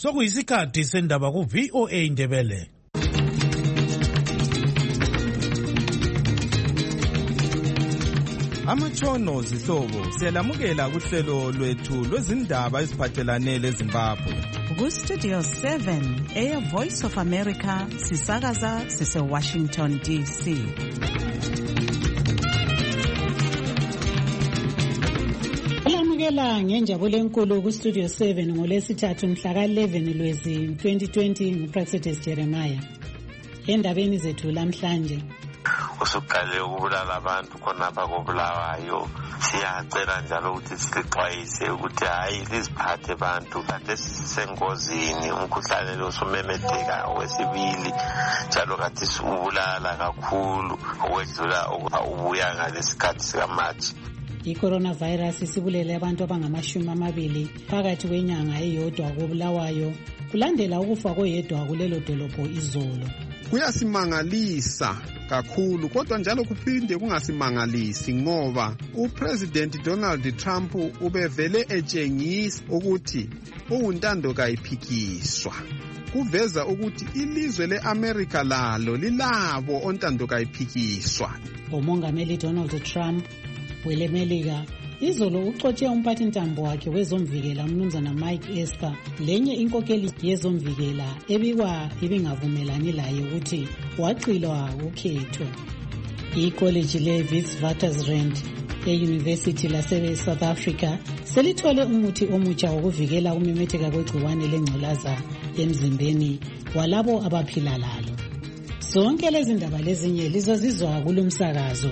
Sokuyisikhathi sendaba ku VOA Indebele. Amatshono zihlobo siyalamukela kuhlelo lwethu lwezindaba eziphathelane leZimbabwe. Ku-Studio 7 Air Voice of America sisakaza sise-Washington DC. Alamukela ngenjabulo enkulu ku-Studio 7 ngolwesithathu mhla ka-11 Lwezi 2020 nguPraxedes Jeremiah. Endabeni zethu lamhlanje usuqale ukubulala abantu khonapha kobulawayo. Siyacela njalo ukuthi silixwayise ukuthi hayi liziphathe abantu kade sisengozini, umkhuhlane lo usumemetheka wesibili njalo kade ubulala kakhulu okwedlula ubuya ngalesikhathi sikaMarch. I-coronavirus isibulele abantu abangama-20 phakathi kwenyanga eyodwa kobulawayo kulandela ukufa koyedwa kulelo dolobho izolo. Kuyasimangalisa kakhulu kodwa njalo kuphinde kungasimangalisi ngoba uPresident Donald Trump ubevele etshengisa ukuthi uwuntando kayiphikiswa. Kuveza ukuthi ilizwe leAmerica lalo lilabo ontando kayiphikiswa. Umongameli Donald Trump welemelika izolo uxotshe umphathintambo wakhe wezomvikela umnumzana Mike Esper, lenye inkokeli yezomvikela ebikwa ibingavumelani laye ukuthi waqilwa ukhetho. Ikolleji leWitwatersrand eUniversity lase-South Africa selithole umuthi omutsha wokuvikela ukumemetheka kwegciwane lengculaza emzimbeni walabo abaphila lalo. Zonke lezi ndaba lezinye lizozizwa kulumsakazo.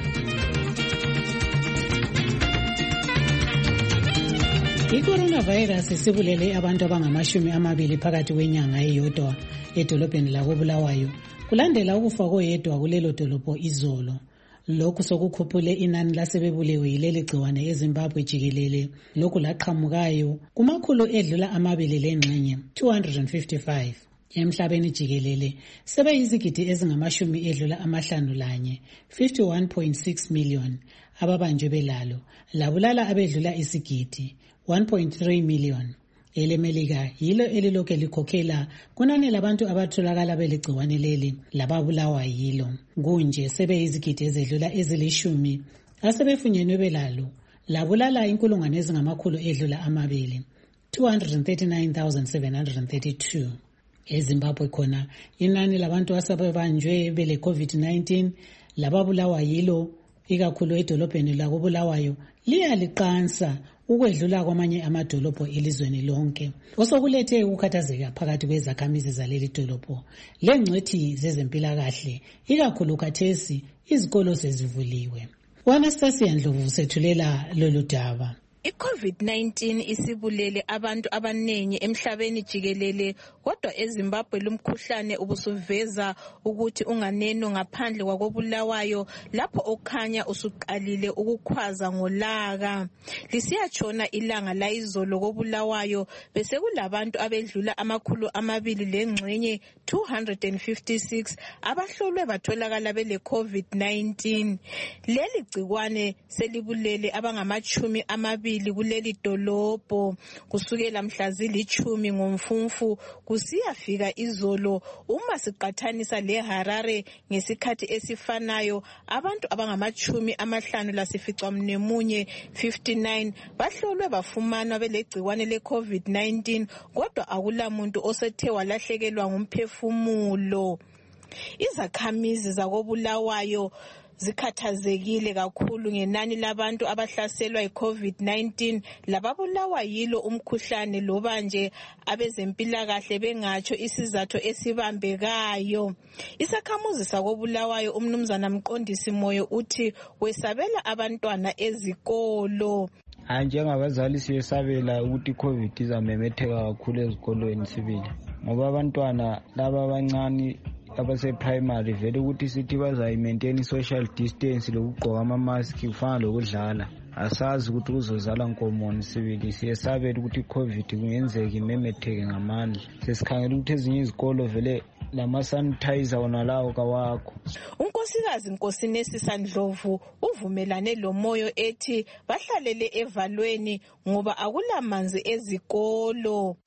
I-coronavirus isibulele abantu abangama-20 phakathi kwenyanga eyodwa edolobheni lakobulawayo kulandela ukufa koyedwa kulelo dolobho izolo. Lokhu sokukhuphule inani lasebebulewe yileli gciwane eZimbabwe jikelele. Lokhu laqhamukayo kumakhulu edlula 2 255. Emhlabeni jikelele sebeyizigidi ezingamashumi edlula 51 51.6 million ababanjwe belalo, labulala abedlula isigidi 1.3 million. Elemelika yilo elilokhu likhokhela kunani labantu abatholakala beligciwane leli lababulawa yilo. Kunje sebeyizigidi ezedlula ezili10 asebefunyenwe belalo, labulala inkulungwane ezingamakhulu edlula 239,732. EZimbabwe khona inani labantu asebebanjwe bele COVID-19 lababulawa yilo ikakhulu edolobheni lakobulawayo liyaliqansa ukwedlula kwamanye amadolobho elizweni lonke, osokulethe ukukhathazeka phakathi kwezakhamizi zaleli dolobho lengcwethi zezempilakahle ikakhulu khathesi izikolo sezivuliwe. Anastasia Ndlovu sethulela lolu daba. I-COVID-19 isibulele abantu abanengi emhlabeni jikelele, kodwa eZimbabwe lumkhuhlane ubusuveza ukuthi unganeno ngaphandle kwakobulawayo lapho okhanya usuqalile ukukhwaza ngolaka. Lisiyatshona ilanga layizolo kobulawayo bese kulabantu abedlula 200 lengxenye 256 abahlolwe batholakala bele COVID-19. Leli gcikwane selibulele abangama-20 kuleli dolobho kusukela mhla zili10 ngoMfumfu kusiyafika izolo. Uma siqathanisa leHarare ngesikhathi esifanayo, abantu abangama-54 59 bahlolwe bafumanwa belegciwane le-COVID-19, kodwa akulamuntu osethe walahlekelwa ngumphefumulo. Izakhamizi zakobulawayo zikhathazekile kakhulu ngenani labantu abahlaselwa yi-COVID-19 lababulawa yilo umkhuhlane, loba nje abezempilakahle bengatsho isizathu esibambekayo. Isakhamuzi sakobulawayo umnumzana Mqondisi Moyo uthi wesabela abantwana ezikolo. Njengabazali siyesabela ukuthi i-COVID izamemetheka kakhulu ezikolweni sibili, ngoba abantwana laba abancane abase-primary vele ukuthi sithi bazayi-maintain i-social distance lokugqoka ama-mask kufana lokudlala. Asazi ukuthi kuzozala nkomoni sibili, siyesabela ukuthi i-COVID kungenzeka imemetheke ngamandla. Sesikhangela ukuthi ezinye izikolo vele lama-sanitizer wona lawo kawakho. Unkosikazi Nkosinesi Ndlovu uvumelane loMoyo ethi bahlalele evalweni ngoba akulamanzi ezikolo.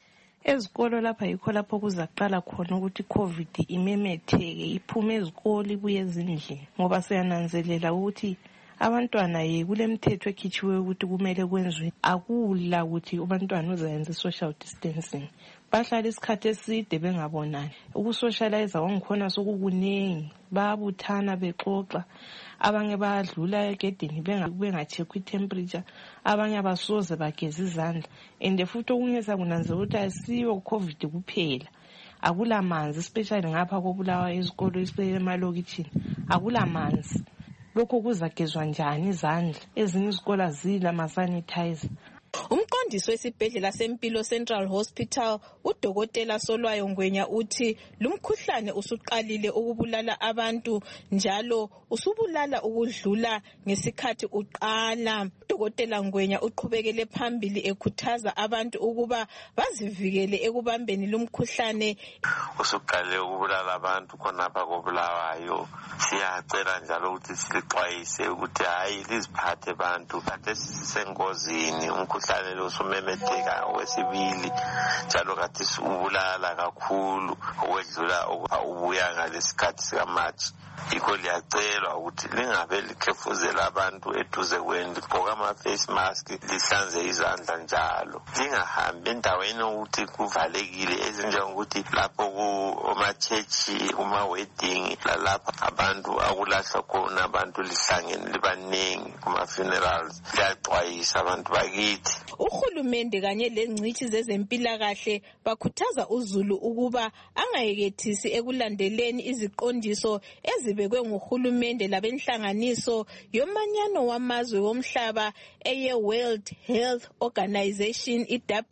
Ezikolo lapha yikho lapho kuzaqala khona ukuthi COVID imemetheke, iphume ezikolo ibuye ezindlini, ngoba siyananzelela ukuthi abantwana kulemithetho ekhitshiweyo ukuthi kumele kwenzwe. Akula ukuthi abantwana uzayenza social distancing, bahlala isikhathi eside bengabonani. Ukusocialize wangikhona sokukunengi, bayabuthana bexoxa, abanye bayadlula egedini benga-check temperature, abanye abasoze bageza izandla. And futhi okunye sakunanzela ukuthi asiyo COVID kuphela, akula manzi, especially ngapha koBulawayo izikolo emalokitshini akula manzi. Lokho kuzagezwa njani izandla? Ezinye izikolo azila ama-sanitizer. Umqondisi wesibhedlela sempilo Central Hospital uDokotela Solwayo Ngwenya uthi lumkhuhlane usuqalile ukubulala abantu njalo usubulala ukudlula ngesikhathi uqala. Dokotela Ngwenya uqhubekele phambili ekhuthaza abantu ukuba bazivikele ekubambeni lumkhuhlane. Usuqalile ukubulala abantu khonapha koBulawayo. Siyacela njalo ukuthi silixwayise ukuthi hayi liziphathe abantu, kade sisengozini. Umkhuhlane lo sumemetheka wesibili njalo kade ubulala kakhulu okwedlula ubuya ngalesikhathi sikaMarch. Yikho liyacelwa ukuthi lingabe likhefuzela abantu eduze kwenu, ligqoke ama-face mask, lihlanze izandla njalo. Lingahambi endaweni ukuthi kuvalekile ezinjengokuthi lapho kuma-church, kuma-wedding, lalapho abantu akulahlwa khona abantu lihlangene libaningi kuma-funerals. Liyaxwayisa abantu bakithi. Uhulumende kanye lengcitshi zezempilakahle bakhuthaza uzulu ukuba angayekethisi ekulandeleni iziqondiso ezibekwe nguhulumende labenhlanganiso yomanyano wamazwe womhlaba eye-World Health Organization,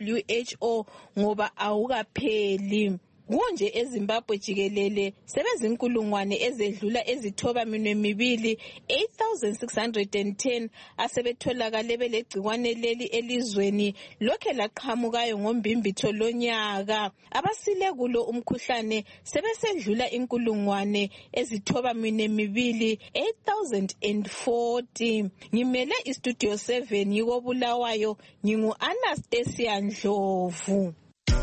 WHO, ngoba awukapheli. Konje eZimbabwe jikelele sebezinkulungwane ezedlula ezithoba minwe mibili 8,610 asebetholakale belegcikwane leli elizweni lokhe laqhamukayo ngombimbitho lonyaka. Abasile kulo umkhuhlane sebesedlula inkulungwane ezithoba minwe mibili 8,040. Ngimele iStudio 7 yikoBulawayo, ngingu Anastasia Ndlovu.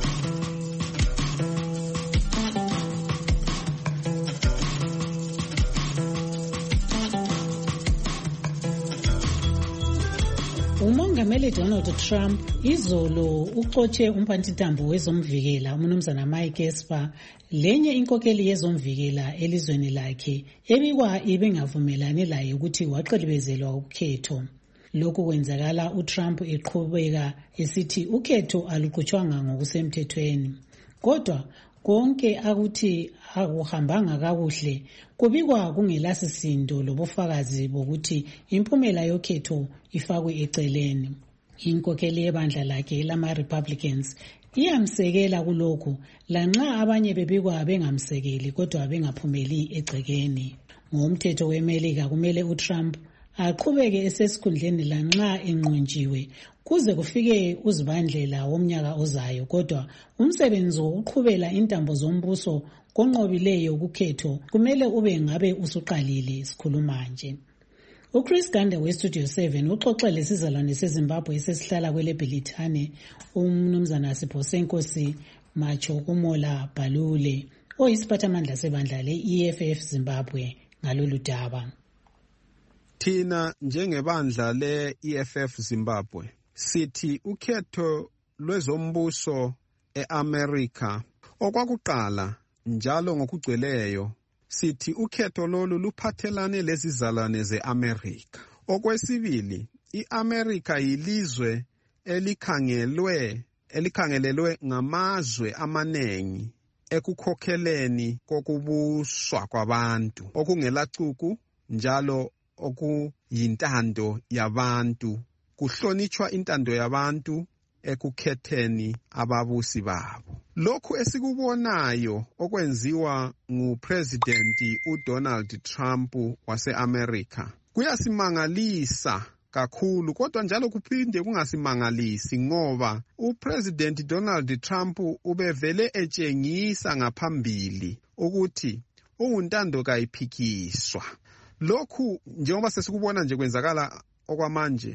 Umongameli Donald Trump izolo uxotshe umphathintambo wezomvikela uMnumzana Mike Esper, lenye inkokeli yezomvikela elizweni lakhe ebikwa ibengavumelani laye ukuthi waqilibezelwa ukhetho. Lokhu kwenzakala uTrump eqhubeka esithi ukhetho aluqhutshwanga ngokusemthethweni. Kodwa konke akuthi akuhambanga kakuhle kubikwa kungelasisindo lobufakazi bokuthi impumela yokhetho ifakwe eceleni. Inkokeli yebandla lakhe lama-Republicans iyamsekela kulokhu, lanxa abanye bebikwa bengamsekeli kodwa bengaphumeli egcekeni. Ngomthetho weMelika kumele uTrump aqhubeke esesikhundleni lanxa enqunjiwe kuze kufike uZibandlela womnyaka ozayo, kodwa umsebenzi wokuqhubela intambo zombuso konqobileyo kukhetho kumele ube ngabe usuqalile sikhuluma nje. UChris Ganda weStudio 7 uxoxele isizalwane seZimbabwe esesihlala kweleBhelithane uMnumzana Sipho Senkosi Macho Kumola Balule oyisiphathamandla sebandla le-EFF Zimbabwe ngalolu daba. Thina njengebandla le-EFF Zimbabwe sithi ukhetho lwezombuso eAmerica okwakuqala njalo ngokugcweleyo sithi ukhetho lolu luphathelane lezizalwane zeAmerica. Okwesibili, iAmerica yilizwe elikhangelelwe ngamazwe amanengi ekukhokheleni kokubuswa kwabantu okungelacuku njalo okuyintando yabantu, kuhlonitshwa intando yabantu ekukhetheni ababusi babo. Lokhu esikubonayo okwenziwa nguPresident uDonald Trump wase-America kuyasimangalisa kakhulu, kodwa njalo kuphinde kungasimangalisi ngoba uPresident Donald Trump ubevele etshengisa ngaphambili ukuthi ungumntando kayiphikiswa. Lokhu njengoba sesikubona nje kwenzakala okwamanje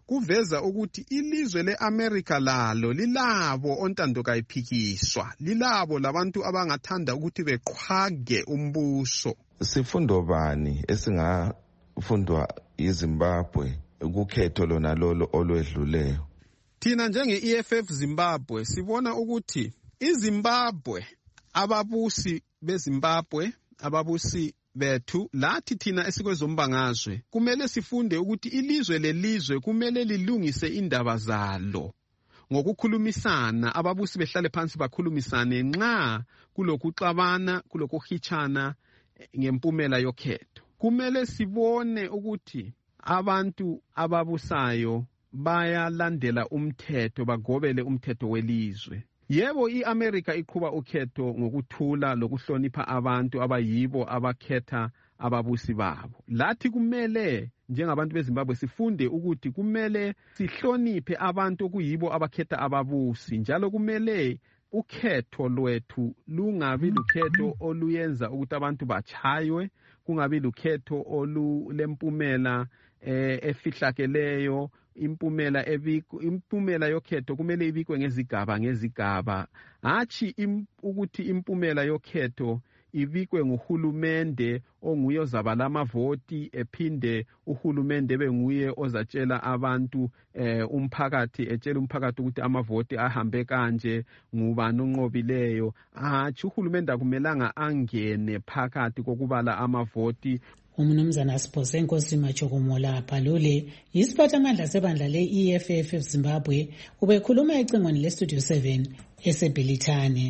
kuveza ukuthi ilizwe leAmerica lalo lilabo ontando kayiphikiswa, lilabo labantu abangathanda ukuthi beqhwage umbuso. Sifundo bani esingafundwa yiZimbabwe ukukhetho lona lolo olwedluleyo? Thina njenge-EFF Zimbabwe sibona ukuthi iZimbabwe, ababusi beZimbabwe, ababusi bethu lathi thina esikwezombangazwe kumele sifunde ukuthi ilizwe lelizwe kumele lilungise indaba zalo ngokukhulumisana, ababusi behlale phansi bakhulumisane nxa kulokuxabana, kulokuhitshana ngempumela yokhetho. Kumele sibone ukuthi abantu ababusayo bayalandela umthetho, bagobele umthetho welizwe. Yebo, iAmerica iqhuba ukhetho ngokuthula lokuhlonipha abantu abayibo abakhetha ababusi babo. Lathi kumele njengabantu beZimbabwe sifunde ukuthi kumele sihloniphe abantu okuyibo abakhetha ababusi, njalo kumele ukhetho lwethu lungabi lukhetho oluyenza ukuthi abantu bachaywe, kungabi lukhetho olulempumela efihlakeleyo. Impumela yokhetho kumele ibikwe ngezigaba, hatshi ukuthi impumela yokhetho ibikwe nguhulumende onguye ozabala amavoti, ephinde uhulumende benguye ozatshela abantu umphakathi, etshela umphakathi ukuthi amavoti ahambe kanje, ngubani onqobileyo. Hatshi, uhulumende akumelanga angene phakathi kokubala amavoti. Umnumzana Sipho Nkosi Majokomola Bhalule, yisiphathamandla sebandla le-EFF Zimbabwe, ubekhuluma ecingweni leStudio 7 eseBhilithane.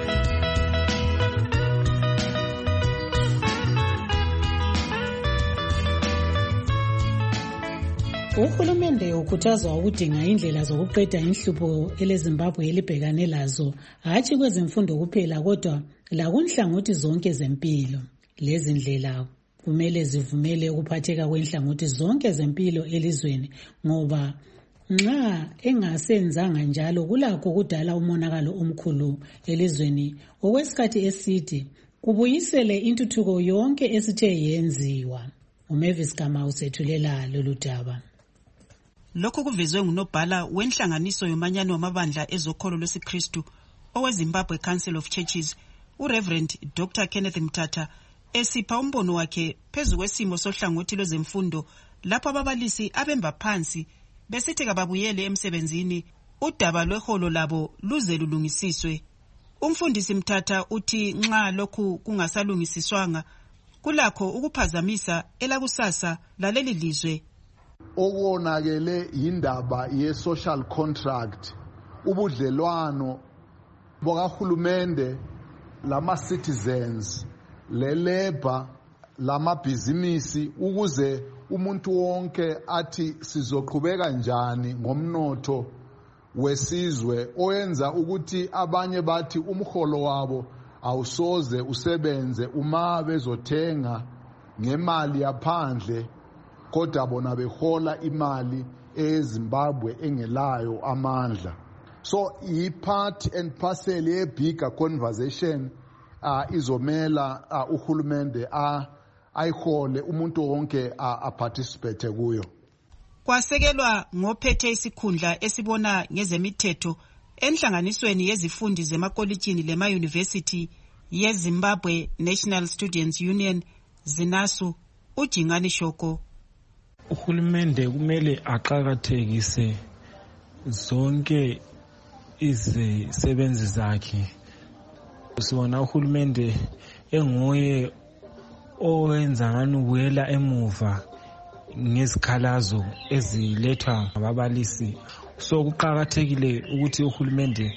Uhulumende ukhuthazwa ukudinga indlela zokuqeda inhlupho eleZimbabwe elibhekane lazo, hatshi kwezemfundo kuphela kodwa lakunhlangothi zonke zempilo. Lezi ndlela kumele zivumele ukuphatheka kwenhlangothi zonke zempilo elizweni, ngoba nxa engasenzanga njalo kulakho ukudala umonakalo omkhulu elizweni okwesikhathi eside, kubuyisele intuthuko yonke esithe yenziwa. uMavis Gama usethulela lolu daba. Lokho kuvezwe ngunobhala wenhlanganiso yomanyano wamabandla ezokholo lwesiKristu oweZimbabwe Council of Churches, uReverend Dr. Kenneth Mthatha, esipha umbono wakhe phezu kwesimo sohlangothi lwezemfundo lapho ababalisi abemba phansi besithi kababuyele emsebenzini udaba lweholo labo luze lulungisiswe. Umfundisi Mthatha uthi nxa lokhu kungasalungisiswanga kulakho ukuphazamisa elakusasa laleli lizwe. Okonakele indaba ye-social contract, ubudlelwano bokahulumende lama-citizens, le-labor, lamabhizinisi, ukuze umuntu wonke athi sizoqhubeka njani ngomnotho wesizwe, oyenza ukuthi abanye bathi umholo wabo awusoze usebenze uma bezothenga ngemali yaphandle, kodwa bona behola imali eZimbabwe engelayo amandla. So i-part and parcel ye-bigger conversation izomela uhulumende ayihole umuntu wonke aparticipate kuyo. Kwasekelwa ngophethe isikhundla esibona ngezemithetho enhlanganisweni yezifundi zemakolitshini lema-university yeZimbabwe National Students Union ZINASU, uJingani Shoko. Uhulumende kumele aqakathekise zonke izisebenzi zakhe. Sibona uhulumende enguye owenza ngani ukuyela emuva ngezikhalazo ezilethwa ngababalisi. So kuqakathekile ukuthi uhulumende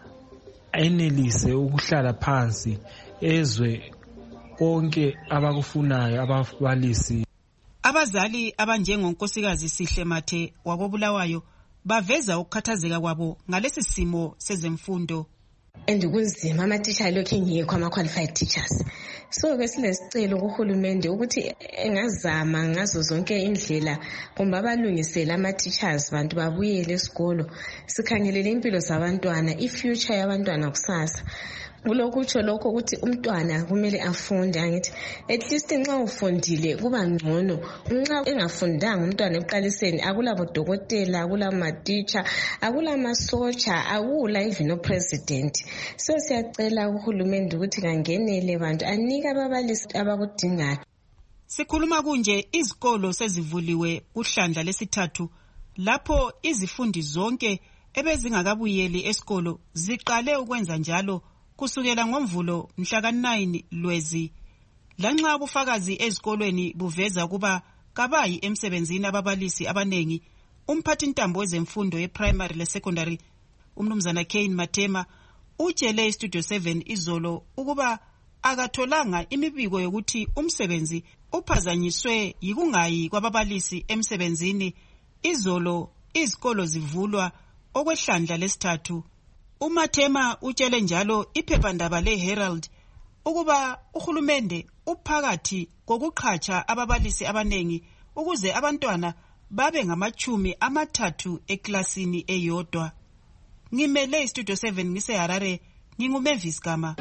enelise ukuhlala phansi ezwe konke abakufunayo ababalisi. Abazali abanjengonkosikazi Sihle Mathe wakoBulawayo baveza ukukhathazeka kwabo ngalesi simo sezemfundo. Kunzima, amatitsha lokhu engekho ama-qualified teachers. So besilesicelo kuhulumende ukuthi engazama ngazo zonke indlela kumbe abalungisele ama-teachers bantu babuyele esikolo, sikhangelele impilo zabantwana, i-future yabantwana kusasa. kulokutsho lokho ukuthi umntwana kumele afunde. Angithi at least nxa ufundile kuba ngcono. Nxa engafundanga umntwana eqaliseni akulabo dokotela, akulamaticha, akulamasotsha, akula even president. So siyacela uhulumende ukuthi kangenele bantu anike ababalisi abakudingayo. Sikhuluma kunje izikolo sezivuliwe kuhlandla lesithathu lapho izifundi zonke ebezingakabuyeli esikolo ziqale ukwenza njalo kusukela ngoMvulo mhla ka9 Lwezi. Lanxa ubufakazi ezikolweni buveza kuba kabayi emsebenzini ababalisi abanengi, umphathintambo wezemfundo ye-primary le-secondary umnumzana Kane Matema utshele iStudio 7 izolo ukuba akatholanga imibiko yokuthi umsebenzi uphazanyiswe yikungayi kwababalisi emsebenzini izolo izikolo zivulwa okwehlandla lesithathu. uMathema utshele njalo iphephandaba leHerald ukuba uhulumende uphakathi kokuqhatsha ababalisi abanengi ukuze abantwana babe ngama30 eklasini eyodwa. Ngimele iStudio 7 ngiseHarare, nginguMavis Gama.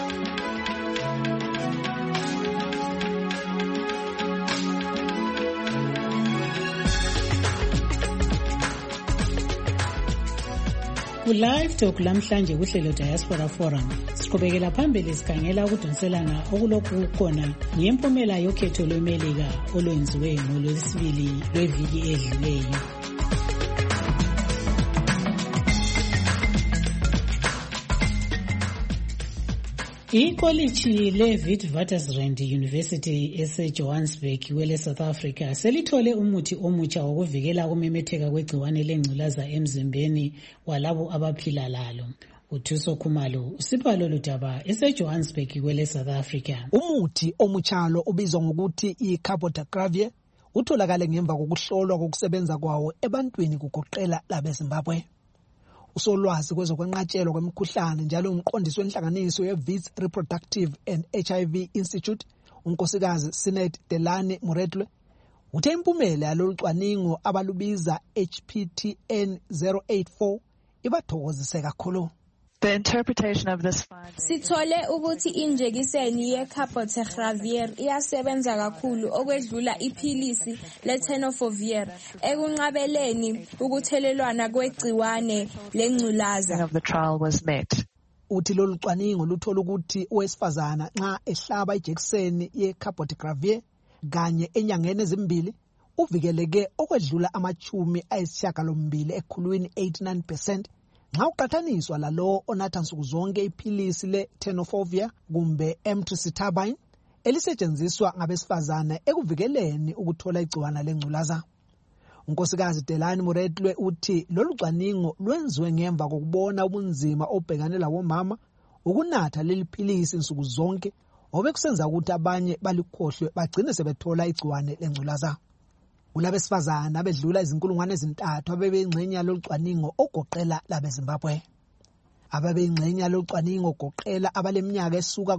Live Talk lamhlanje kuhlelo Diaspora Forum siqhubekela phambili sikhangela ukudonselana okulokhu kukhona ngempumela yokhetho lweMelika olwenziwe ngoLwesibili lweviki edluleyo. Ikoliji leWitwatersrand University eseJohannesburg kwele South Africa selithole umuthi omutsha wokuvikela ukumemetheka kwegciwane lengculaza emzimbeni walabo abaphila lalo. Uthuso Khumalo usipha lolu daba eseJohannesburg kwele South Africa. Umuthi omutshalo ubizwa ngokuthi iCabotegravir utholakale ngemva kokuhlolwa kokusebenza kwawo ebantwini kugoqela labeZimbabwe. Usolwazi kwezokwenqatshelwa kwemikhuhlane njalo umqondisi wenhlanganiso yeWits Reproductive and HIV Institute unkosikazi Sinet Delane Muretlwe uthe impumela yalolu cwaningo abalubiza HPTN 084 ibathokozise kakhulu. The interpretation of this finding. Sithole ukuthi injekiseni yeCabotegravir iyasebenza kakhulu okwedlula iphilisi leTenofovir ekunqabeleni ukuthelelwana kwegciwane lengculaza. Of the trial was met. Uthi lolu cwaningo luthola ukuthi owesifazana nxa ehlaba ijekiseni yeCabotegravir kanye enyangeni ezimbili uvikeleke okwedlula 80% ekhulwini 89%. Nxa uqathaniswa lalo onatha nsuku zonke iphilisi leTenofovir kumbe emtricitabine elisetshenziswa ngabesifazana ekuvikeleni ukuthola igciwane lengculaza. Unkosikazi Delane Muretlwe uthi lolu cwaningo lwenziwe ngemva kokubona ubunzima obhekane labomama ukunatha leli philisi nsuku zonke obekusenza ukuthi abanye balikhohlwe bagcine sebethola igciwane lengculaza. Kulabesifazana bedlula 3,000 abebengxenye yalolu cwaningo ogoqela labeZimbabwe. Ababengxenye yalolu cwaningo ogoqela abaleminyaka esuka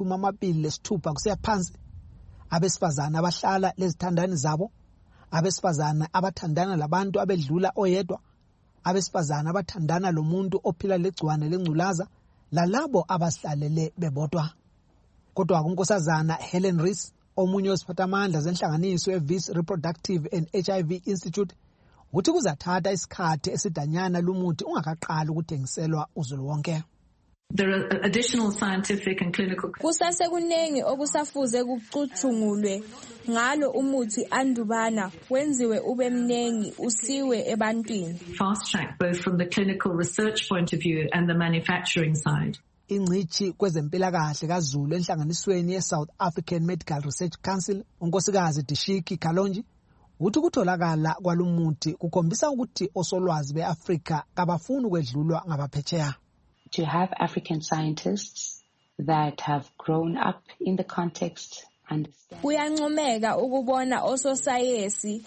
kuma-26 kusiya phansi, abesifazana abahlala lezithandani zabo, abesifazana abathandana labantu abedlula oyedwa, abesifazana abathandana lomuntu ophila legciwane lengculaza, lalabo abasihlalele bebodwa. Kodwa unkosazana Helen Rees omunye wesiphathamandla zenhlanganiso yeWits Reproductive and HIV Institute uthi kuzathatha isikhathi esidanyana lumuthi ungakaqali ukuthengiselwa uzulu wonke. There are additional scientific and clinical. Kusasekunengi okusafuze kucutshungulwe ngalo umuthi andubana wenziwe ube mnengi usiwe ebantwini. Fast track both from the clinical research point of view and the manufacturing side. Ingcithi kwezempilakahle kaZulu enhlanganisweni yeSouth African Medical Research Council unkosikazi Dishiki Kalonji uthi kutholakala kwalumuthi kukhombisa ukuthi osolwazi beAfrika kabafuni ukwedlulwa ngabaphetsheya. To have African scientists that have grown up in the context and kuyancomeka ukubona ososayensi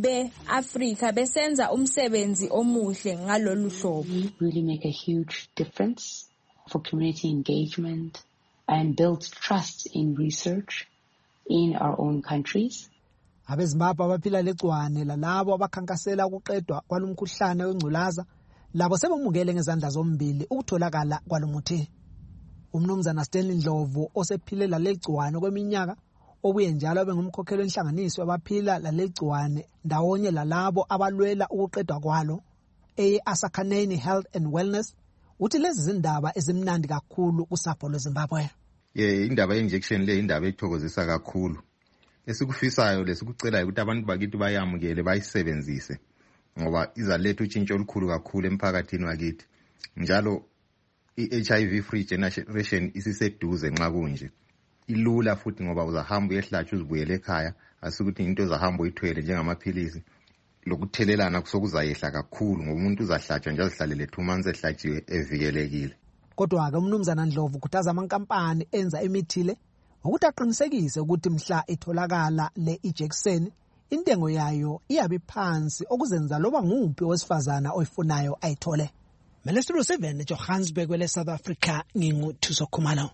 beAfrika besenza umsebenzi omuhle ngalolu hlobo. Really make a huge difference for community engagement and build trust in research in our own countries. AbeZimbabwe abaphila legciwane lalabo abakhankasela ukuqedwa kwalumkhuhlane wengculaza labo sebemukele ngezandla zombili ukutholakala kwalumuthi. Umnumzana Stanley Ndlovu osephile lalegciwane kweminyaka obuye njalo abe ngumkhokheli wenhlanganiso abaphila lalegciwane ndawonye lalabo abalwela ukuqedwa kwalo Asakhaneni Health and Wellness uthi lezi zindaba ezimnandi kakhulu kusapho lweZimbabwe. Indaba ye-injection le indaba ethokozisa kakhulu. Esikufisayo lesikucelayo ukuthi abantu bakithi bayamukele bayisebenzise ngoba izaletha utshintsho olukhulu kakhulu emphakathini wakithi. Njalo i-HIV free generation isiseduze nxa kunje. Ilula futhi ngoba uzahamba uyehlatshwa uzibuyele ekhaya asikuthi into ezahamba uyithwele njengamaphilisi. Lokuthelelana kusokuzayehla kakhulu ngoba umuntu uzahlatshwa njalo zihlalele 2 months ehlatshiwe evikelekile. Kodwa ke umnumzana Ndlovu ukhuthaza amankampani enza imithi le ukuthi aqinisekise ukuthi mhla itholakala le ijekiseni intengo yayo iyabe phansi okuzenza loba nguphi owesifazana oyifunayo ayithole. Melestro 7 Johannesburg kwele South Africa nginguThuso Khumalo.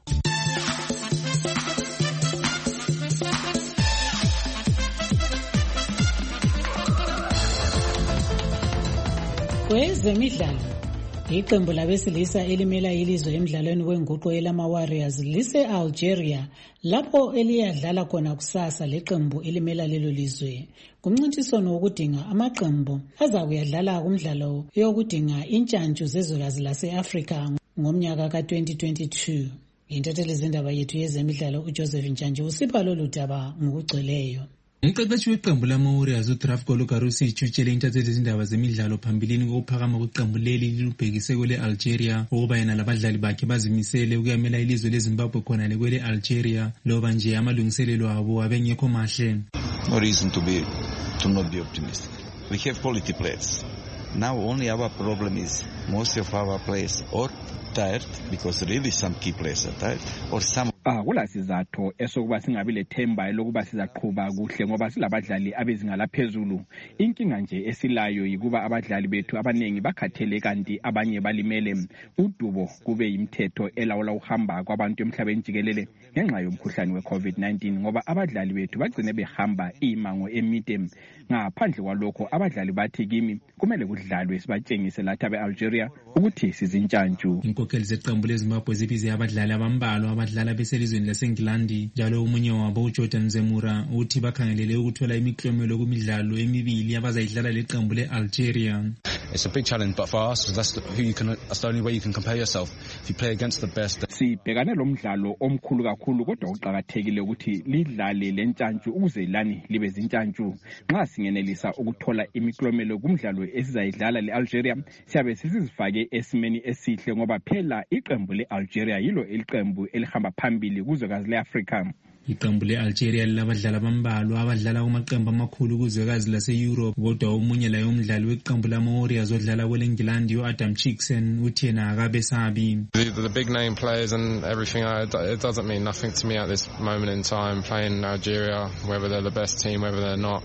Kwezemidlalo, iqembu labesilisa elimela ilizwe emidlalweni wenguqu elama-Warriors lise-Algeria lapho eliyadlala khona kusasa leqembu elimela lelo lizwe. Kumncintiswano wokudinga amaqembu azakuyadlala kumdlalo yokudinga intshantshu zezwekazi lase-Afrika ngomnyaka ka-2022. Intatheli zindaba yethu yezemidlalo uJoseph Ntshanje usipha lolu daba ngokugcweleyo. Umqeqeshi weqembu lama-Warriors uDrafko Lukarusic utshele intatheli zindaba zemidlalo phambilini kokuphakama kweqembu leli libhekise kwele Algeria ukuba yena labadlali bakhe bazimisele ukuyamela ilizwe leZimbabwe khona lekwele Algeria loba nje amalungiselelo abo abengekho mahle. No reason to not be optimistic. We have quality players. Now only our problem is most of our players are tired because really some key players are tired or some kula sizatho esokuba singabi lethemba lokuba sizaqhubha kuhle ngoba silabadlali abezinga laphezulu. Inkinga nje esilayo yikuba abadlali bethu abanengi bakhathele kanti abanye balimele. Udubo kube yimthetho elawula uhamba kwabantu emhlabeni jikelele ngenxa yomkhuhlane we-COVID-19 ngoba abadlali bethu bagcine behamba imango emide. Ngaphandle kwalokho abadlali bathi kimi kumele kudlalwe sibatshengise lathi abe-Algeria ukuthi sizintshantshu. Inkokheli zeqembu leZimbabwe zibize abadlali abambalwa abadlala beselizweni laseNgilandi njalo omunye wabo uJordan Zemura uthi bakhangelele ukuthola imiklomelo kumidlalo emibili abazayidlala leqembu le-Algeria. It's a big challenge, but for us, that's the only way you can compare yourself. If you play against the best. Sibhekane lo mdlalo omkhulu kakhulu kodwa uqhakathekile ukuthi lidlale lentshantshu ukuze lani libe zintshantshu. Nxa singenelisa ukuthola imiklomelo kumdlalo esizayidlala le-Algeria siyabe sizifake esimeni esihle ngoba phela iqembu le-Algeria yilo iqembu elihamba phambili kuzwekazi le-Afrika. Iqembu le-Algeria lilabadlali abambalwa abadlala kumaqembu amakhulu kuzwekazi lase-Europe kodwa omunye laye umdlali weqembu lama-Warriors odlala kwele-England u-Adam Chickson uthi yena akabesabi. The big name players and everything, it doesn't mean nothing to me at this moment in time playing in Algeria, whether they're the best team, whether they're not.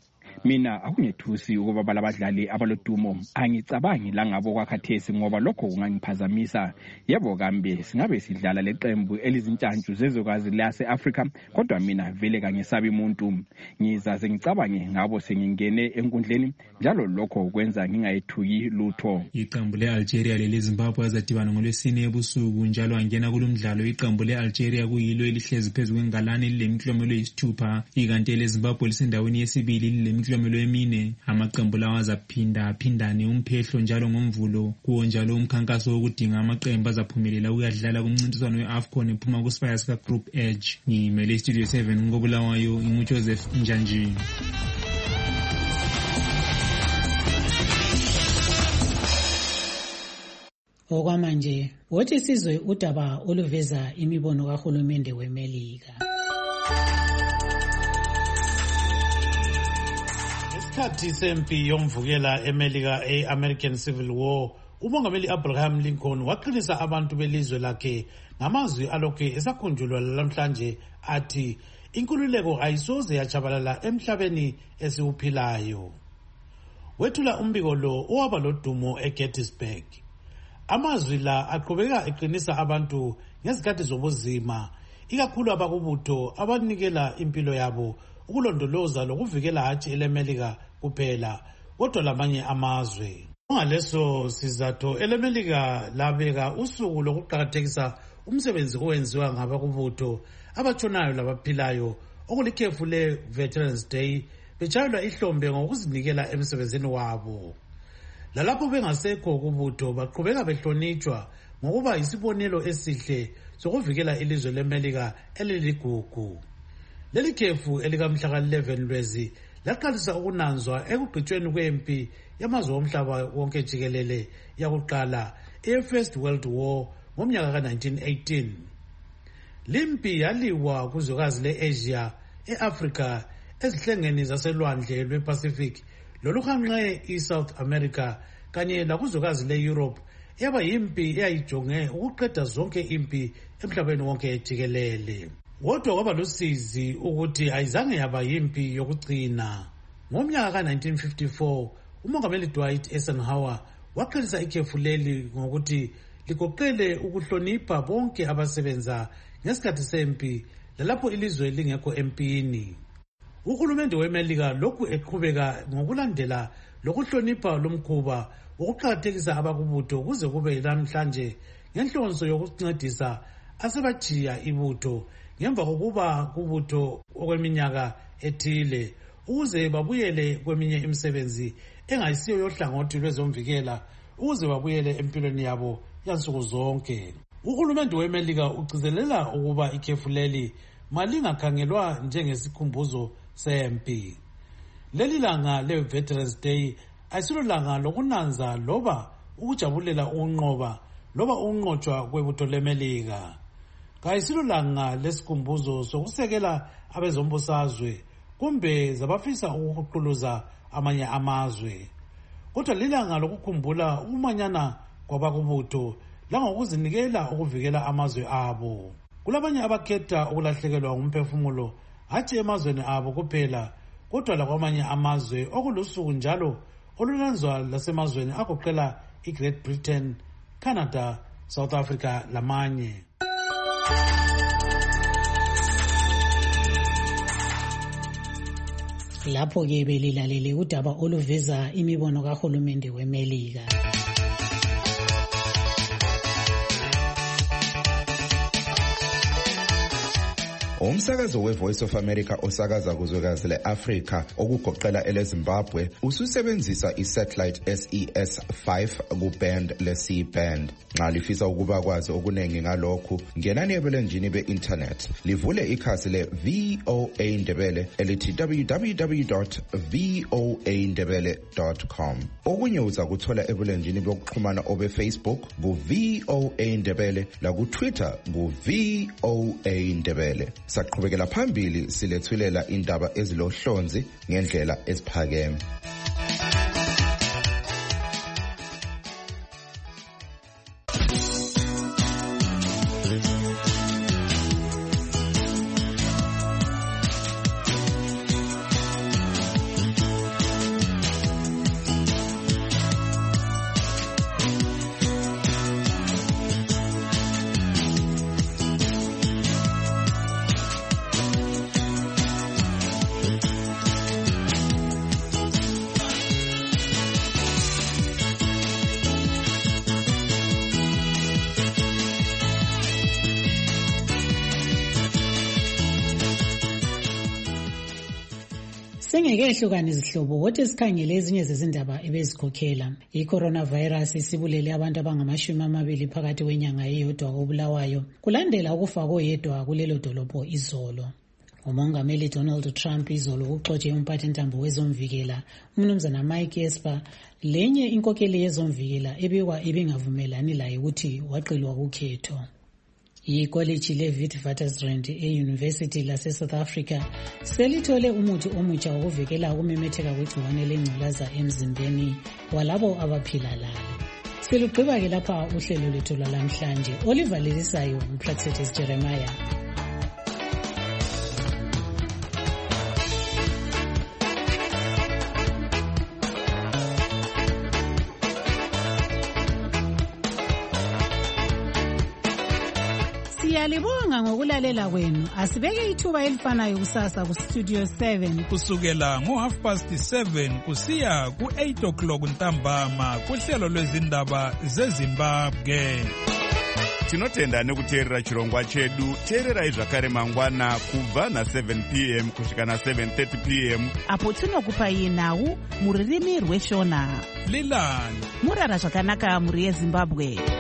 Mina akungethusi ukuba balabadlali abalodumo angicabangi la ngabo kwakhathesi ngoba lokho kungangiphazamisa. Yebo kambe singabe sidlala leqembu elizintshantshu zezwekazi lase-Afrika kodwa mina vele kangesabi umuntu. Ngizaze ngicabange ngabo sengingene enkundleni njalo lokho kwenza ngingayithuki lutho. Iqembu le-Algeria leleZimbabwe azadibana ngolwesine ebusuku njalo angena kulomdlalo iqembu le-Algeria kuyilo elihlezi phezu kwengalane lilemiklomelo eyisithupha ikanti leZimbabwe lisendaweni yesibili lilemiklomelo emine. Amaqembu lawa azaphinda-phindane umphehlo njalo ngomvulo kuwo njalo umkhankaso wokudinga amaqembu azaphumelela ukuyadlala kumncintiswano we-AFCON ephuma kusifaya sika Group Edge. Ngimele Studio 7 ngobulawayo inguJoseph Ntshanje. Okwamanje wothi sizwe udaba oluveza imibono kahulumende weMelika. Isikhathi sempi yomvukela eMelika e-American Civil War, umongameli Abraham Lincoln waqinisa abantu belizwe lakhe ngamazwi alokhu esakhunjulwa namhlanje athi inkululeko ayisoze yachabalala emhlabeni esiwuphilayo. Wethula umbiko lo owaba lodumo eGettysburg. Amazwi la aqhubeka eqinisa abantu ngezikhathi zobuzima, ikakhulu abakubutho abanikela impilo yabo ukulondoloza lokuvikela hatshi eleMelika kuphela kodwa lamanye amazwe. Ngaleso sizatho eleMelika labeka usuku lokuqakathekisa umsebenzi owenziwa ngabakubutho abatshonayo labaphilayo okulikhefu le-Veterans Day betshayelwa ihlombe ngokuzinikela emsebenzini wabo. Lalapho bengasekho kubutho baqhubeka behlonitshwa ngokuba isibonelo esihle sokuvikela ilizwe leMelika eliligugu. Leli khefu elikamhla ka-11 Lwezi laqalisa ukunanzwa ekugqitshweni kwempi yamazwe omhlaba wonke jikelele yakuqala e-First World War ngomnyaka ka-1918. Limpi yaliwa kuzwekazi le-Asia, e-Afrika, ezihlengeni zaselwandle lwe-Pacific loluhanqe i-South America kanye lakuzwekazi le-Europe yaba yimpi eyayijonge ukuqeda zonke impi emhlabeni wonke jikelele. Kodwa kwaba lusizi ukuthi ayizange yaba yimpi yokugcina. Ngomnyaka ka-1954 umongameli Dwight Eisenhower waqalisa ikhefu leli ngokuthi ligoqele ukuhlonipha bonke abasebenza ngesikhathi sempi lalapho ilizwe lingekho empini. Uhulumende weMelika lokhu eqhubeka ngokulandela lokuhlonipha lomkhuba wokuqakathekisa abakubutho kuze kube namhlanje ngenhlonso yokuncedisa asebajiya ibutho ngemva kokuba kubutho okweminyaka ethile ukuze babuyele kweminye imisebenzi engayisiyo yohlangothi lwezomvikela ukuze babuyele empilweni yabo yansuku zonke. Uhulumende weMelika ugcizelela ukuba ikhefu leli malingakhangelwa njengesikhumbuzo sempi. Leli langa le-Veterans Day ayisilo langa lokunanza loba ukujabulela ukunqoba loba ukunqotshwa kwebutho leMelika. Kayisilo langa lesikhumbuzo sokusekela abezombusazwe kumbe zabafisa ukuquluza amanye amazwe. Kodwa lilanga lokukhumbula ukumanyana kwabakubutho langokuzinikela ukuvikela amazwe abo. Kulabanye abakhetha ukulahlekelwa ngumphefumulo hatshi emazweni abo kuphela kodwa lakwamanye amazwe okulusuku njalo olunanzwa lasemazweni agoqela iGreat Britain, Canada, South Africa lamanye. Lapho-ke belilalele udaba oluveza imibono kahulumende weMelika. Umsakazo we-Voice of America osakaza kuzwekazi le-Afrika okugoqela ele-Zimbabwe ususebenzisa i-satellite SES-5 ku-band le-C-band. Nxa lifisa ukuba kwazi okunengi ngalokhu, ngenani ebulenjini be-internet. Livule ikhasi le-VOA Ndebele elithi www.voandebele.com. Okunye uzakuthola ebulenjini bokuxhumana obe-Facebook ku-VOA Ndebele laku-Twitter ku-VOA Ndebele. Saqhubekela phambili silethulela indaba ezilohlonzi ngendlela eziphakeme. Sengeke izihlobo wothi sikhangele ezinye zezindaba ebezikhokhela. I-coronavirus isibulele abantu abangama-20 phakathi kwenyanga eyodwa koBulawayo kulandela ukufa koyedwa kulelo dolobho izolo. Umongameli Donald Trump izolo uxotshe umphathintambo wezomvikela umnumzana Mike Esper lenye inkokeli yezomvikela ebikwa ibingavumelani laye ukuthi waqilwa kukhetho. Ikholeji le-Witwatersrand e-University lase-South Africa selithole umuthi omutsha wokuvikela ukumemetheka kwegciwane lengculaza emzimbeni walabo abaphila lalo. Silugqiba-ke lapha uhlelo lwethu lwalamhlanje olivalelisayo uPlaxetis Jeremiah. Siyalibonga ngokulalela kwenu. Asibeke ithuba elifanayo kusasa ku Studio 7 kusukela ngo7:30 kusiya ku8 o'clock ntambama kuhlelo lwezindaba zeZimbabwe. tinotenda nekuteerera chirongwa chedu. Teererai zvakare mangwana kubva na7 p.m. kusvika na7:30 p.m. apo tinokupai nhau mururimi rweshona. Lilan murara zvakanaka muri yeZimbabwe.